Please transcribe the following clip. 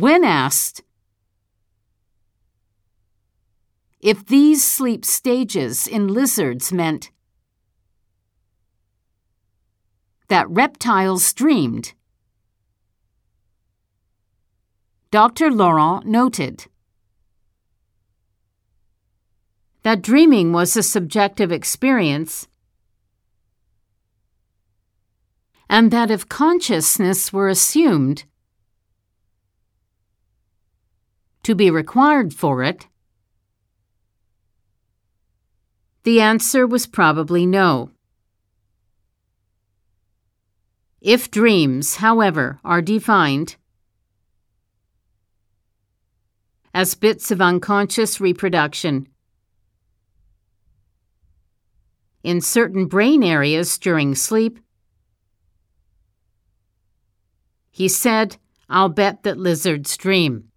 When asked if these sleep stages in lizards meant that reptiles dreamed, Dr. Laurent noted that dreaming was a subjective experience and that if consciousness were assumed to be required for it, the answer was probably no. If dreams, however, are defined as bits of unconscious reproduction in certain brain areas during sleep, he said, "I'll bet that lizards dream."